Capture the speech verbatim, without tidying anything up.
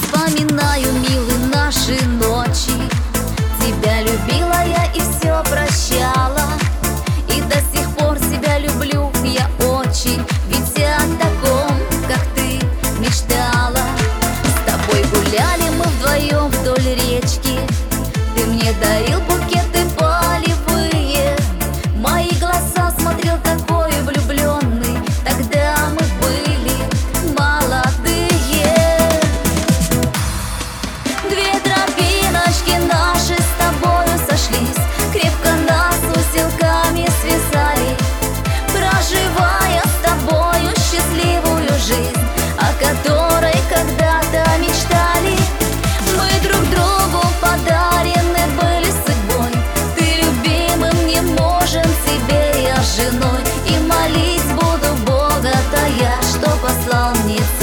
Вспоминаю, милые, наши ночи. Тебя любила я и все прощала, и до сих пор тебя люблю я очень. Ведь я о таком, как ты, мечтала. С тобой гуляли мы вдвоем вдоль речки. Ты мне дарил букеты полевые. Мои глаза смотрел такой влюбленный. Тогда мы были молодые. Две тропиночки наши с тобою сошлись, крепко нас узелками связали, проживая с тобою счастливую жизнь, о которой когда-то мечтали. Мы друг другу подарены были судьбой. Ты любимым не можем, тебе я женой. И молить буду Бога-то я, что послал мне